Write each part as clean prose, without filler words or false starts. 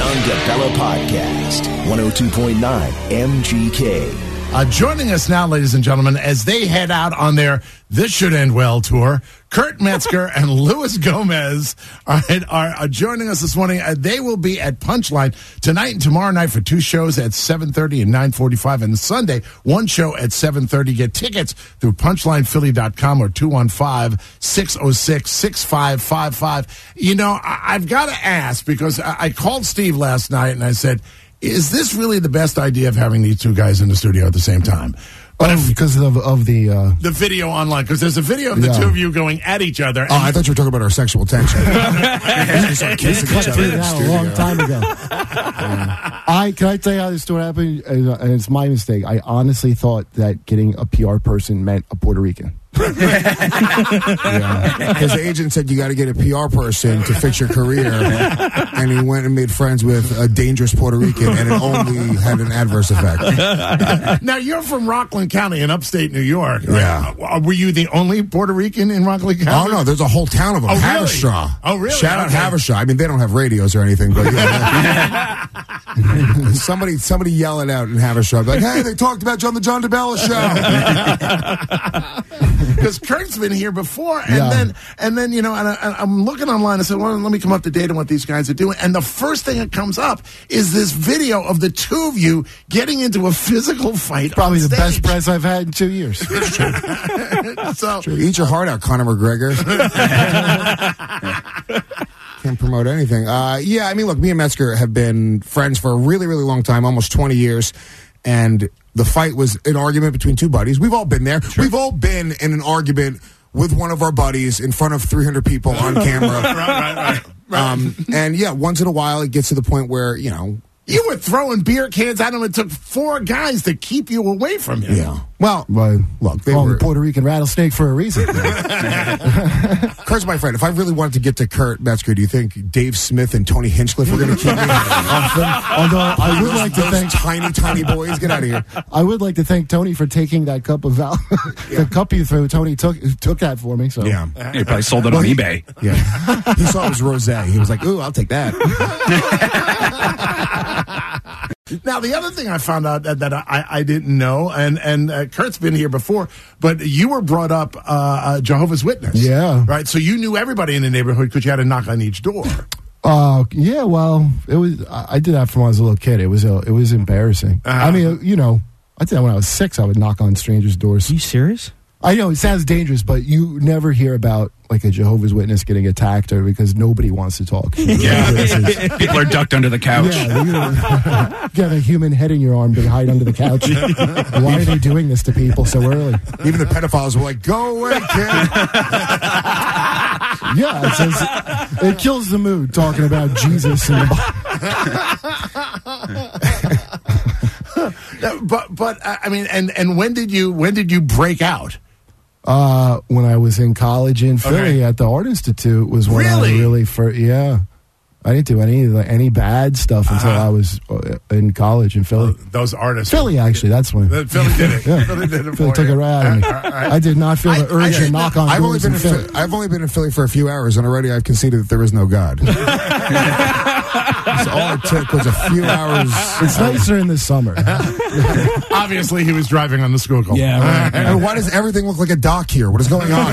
John DeBella Podcast, 102.9 MGK. Joining us now, ladies and gentlemen, as they head out on their This Should End Well tour, Kurt Metzger and Luis Gomez are joining us this morning. They will be at Punchline tonight and tomorrow night for two shows at 7:30 and 9:45, and Sunday, one show at 7:30. Get tickets through punchlinephilly.com or 215-606-6555. You know, I've got to ask, because I called Steve last night and I said, is this really the best idea of having these two guys in the studio at the same time? Because of the video online, because there's a video of the two of you going at each other. Oh, I thought you were talking about our sexual tension. Kissing each other in the studio. A long time ago. Can I tell you how this story happened? And it's my mistake. I honestly thought that getting a PR person meant a Puerto Rican. His agent said you got to get a PR person to fix your career, and he went and made friends with a dangerous Puerto Rican, and it only had an adverse effect. Now, you're from Rockland County in upstate New York. Yeah. Right? Were you the only Puerto Rican in Rockland County? Oh, no, there's a whole town of them. Oh, really? Haverstraw. Oh, really? Shout out Haverstraw. I mean, they don't have radios or anything, but somebody yell it out in Haverstraw. Like, hey, they talked about you on the John DeBella show. Because Kurt's been here before, and then you know, and I'm looking online. I said, well, let me come up to date on what these guys are doing. And the first thing that comes up is this video of the two of you getting into a physical fight. Probably on the stage. best press I've had in 2 years. It's true. So, eat your heart out, Conor McGregor. Can't promote anything. Yeah, I mean, look, me and Metzger have been friends for a really, really long time, almost 20 years. And the fight was an argument between two buddies. We've all been there. Sure. We've all been in an argument with one of our buddies in front of 300 people on camera. Right. And yeah, once in a while it gets to the point where, you know, you were throwing beer cans at him. It took 4 guys to keep you away from him. Yeah. Well, look, they were were Puerto Rican rattlesnake for a reason. Kurt's my friend. If I really wanted to get to Kurt Metzger, do you think Dave Smith and Tony Hinchcliffe were going to keep me off them? Although I would like to thank tiny boys. Get out of here. I would like to thank Tony for taking that cup of the cup you threw. Tony took that for me. So yeah, he probably sold it on eBay. Yeah, he saw it was rosé. He was like, "Ooh, I'll take that." Now, the other thing I found out that I didn't know, and Kurt's been here before, but you were brought up Jehovah's Witness. Yeah. Right? So you knew everybody in the neighborhood because you had to knock on each door. Yeah, well, it was. I did that from when I was a little kid. It was embarrassing. I mean, you know, I did that when I was 6. I would knock on strangers' doors. Are you serious? I know it sounds dangerous, but you never hear about like a Jehovah's Witness getting attacked or because nobody wants to talk. Yeah, people are ducked under the couch. Yeah, you have a human head in your arm to hide under the couch. Why are they doing this to people so early? Even the pedophiles were like, "Go away, kid." Yeah, it kills the mood talking about Jesus and But I mean, and when did you break out? When I was in college in Philly at the Art Institute was when I really first. Yeah, I didn't do any bad stuff until I was in college in Philly. Those artists, Philly actually. That's when Philly did it. Yeah. Philly did it. Philly took it right out of me. I did not feel the urge to knock on doors in Philly. I've only been in Philly for a few hours, and already I've conceded that there is no God. So all it took was a few hours. It's nicer in the summer. Obviously, he was driving on the Schuylkill. Yeah. Right. And why does everything look like a dock here? What is going on?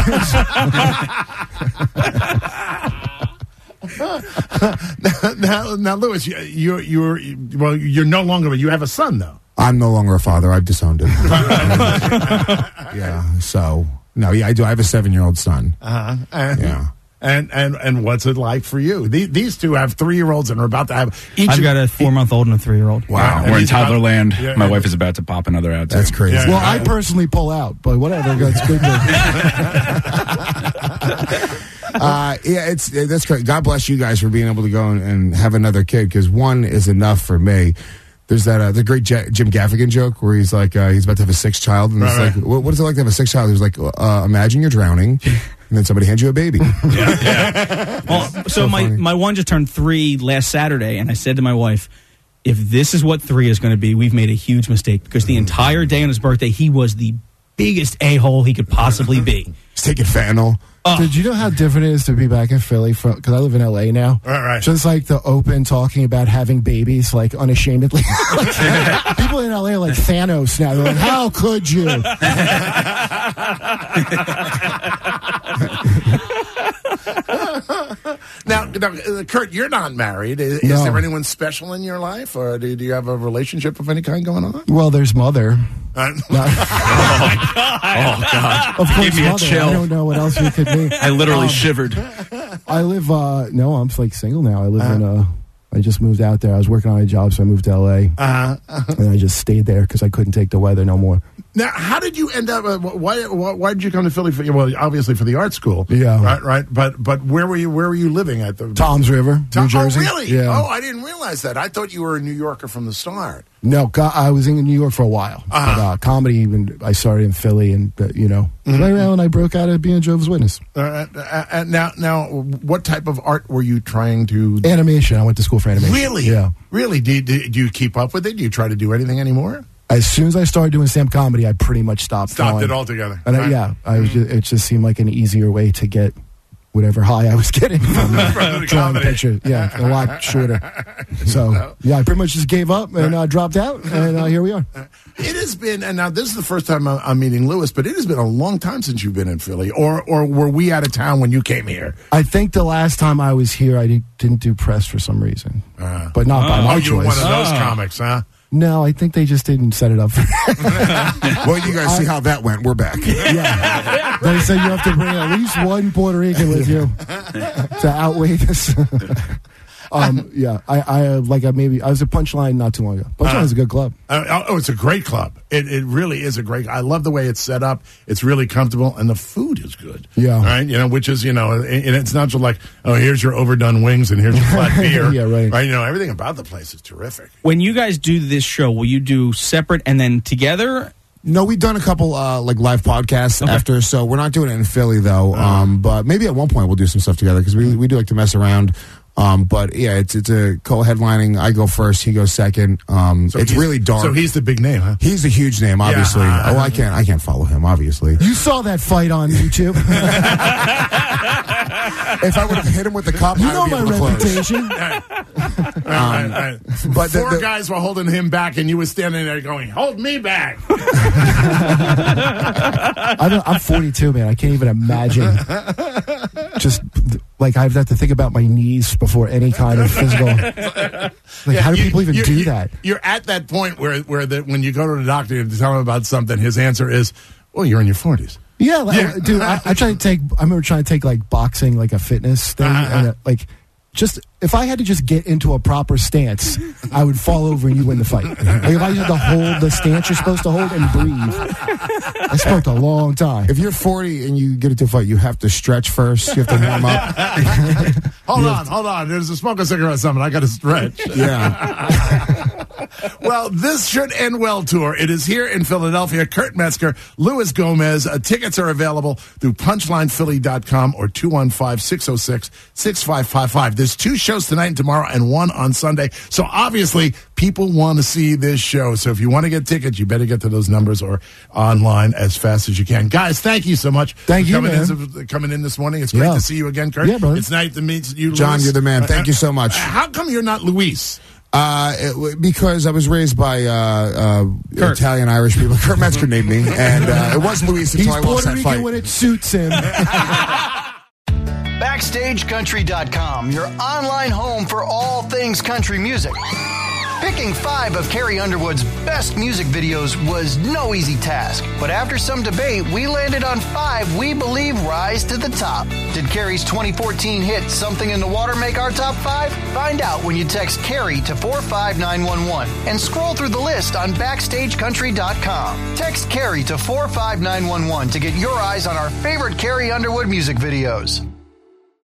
Now, Luis, you're no longer. But you have a son, though. I'm no longer a father. I've disowned him. Yeah. So no. Yeah, I do. I have a 7-year-old son. Yeah. And what's it like for you? These two have 3-year-olds and are about to have each. I've got a 4-month-old and a 3-year-old. Wow. We're in toddler land. Yeah, My wife is about to pop another out. That's crazy. Well, I personally pull out, but whatever. That's good. That's great. God bless you guys for being able to go and have another kid, because one is enough for me. There's that the great Jim Gaffigan joke where he's like he's about to have a 6th child, and it's like, what is it like to have a 6th child? He's like, imagine you're drowning, and then somebody hands you a baby. Yeah. Well, so my one just turned 3 last Saturday, and I said to my wife, if this is what 3 is going to be, we've made a huge mistake, because the entire day on his birthday, he was the biggest a-hole he could possibly be. He's taking fentanyl. Did you know how different it is to be back in Philly? Because I live in LA now. Right. Just like the open talking about having babies, like unashamedly. People in LA are like Thanos now. They're like, how could you? Now, Kurt, you're not married. Is there anyone special in your life, or do you have a relationship of any kind going on? Well, there's Mother. Oh, my God. Of course, Give me a Mother. chill. I don't know what else we could be. I literally shivered. I live, no, I'm like single now. I live I just moved out there. I was working on a job, so I moved to LA. And I just stayed there because I couldn't take the weather no more. Now, how did you end up? Why did you come to Philly? Well, obviously for the art school. Yeah. Right. But where were you living at the Tom's River, New Jersey? Oh, really? Yeah. Oh, I didn't realize that. I thought you were a New Yorker from the start. No, I was in New York for a while. But, comedy, I started in Philly, and right around when I broke out of being a Jehovah's Witness. Now, what type of art were you trying to? Animation. I went to school for animation. Really? Yeah. Really? Do you keep up with it? Do you try to do anything anymore? As soon as I started doing stand-up comedy, I pretty much stopped it altogether. And it just seemed like an easier way to get whatever high I was getting from drawing a picture. Yeah, a lot shorter. So, I pretty much just gave up and dropped out, and here we are. It has been, and now this is the first time I'm meeting Lewis, but it has been a long time since you've been in Philly, or were we out of town when you came here? I think the last time I was here, I didn't do press for some reason, but not by my choice. You were one of those comics, huh? No, I think they just didn't set it up for Well, you guys see how that went. We're back. Yeah. They said you have to bring at least one Puerto Rican with you to outweigh this. I was at Punchline not too long ago. Punchline is a good club. It's a great club. It really is a great. I love the way it's set up. It's really comfortable, and the food is good. Yeah, right. Which is and it's not just like, oh, here's your overdone wings and here's your flat beer. Yeah, right. Right. Everything about the place is terrific. When you guys do this show, will you do separate and then together? No, we've done a couple live podcasts after, so we're not doing it in Philly though. But maybe at one point we'll do some stuff together because we do like to mess around. But yeah, it's a co-headlining. I go first, he goes second. It's really dark. So he's the big name, huh? He's the huge name, obviously. I can't follow him, obviously. You saw that fight on YouTube. If I would have hit him with the cup, you know my reputation. But four guys were holding him back, and you were standing there going, "Hold me back." I'm 42, man. I can't even imagine. Just like I have to think about my knees before any kind of physical. How do people even do that? You're at that point where when you go to the doctor to tell him about something, his answer is, "Well, you're in your 40s." Yeah, dude. I remember trying to take like boxing, like a fitness thing, and just if I had to just get into a proper stance, I would fall over and you win the fight. Like if I had to hold the stance you're supposed to hold and breathe, I smoked a long time. If you're 40 and you get into a fight, you have to stretch first. You have to warm up. Hold on. There's a smoke a cigarette or something. I got to stretch. Yeah. Well, this should end well tour. It is here in Philadelphia. Kurt Metzger, Luis Gomez. Tickets are available through punchlinephilly.com or 215-606-6555. There's 2 shows tonight and tomorrow and 1 on Sunday. So obviously people want to see this show. So if you want to get tickets, you better get to those numbers or online as fast as you can. Guys, thank you so much. Thank you, coming in this morning. It's great to see you again, Kurt. Yeah, brother. It's nice to meet you, John, Luis. you're the man. Thank you so much. How come you're not Luis? Because I was raised by Italian Irish people. Kurt Metzger named me, and it was Luis until I lost that fight. He's Puerto Rican when it suits him. BackstageCountry.com, your online home for all things country music. Picking 5 of Carrie Underwood's best music videos was no easy task, but after some debate, we landed on 5 we believe rise to the top. Did Carrie's 2014 hit Something in the Water make our top 5? Find out when you text Carrie to 45911 and scroll through the list on BackstageCountry.com. Text Carrie to 45911 to get your eyes on our favorite Carrie Underwood music videos.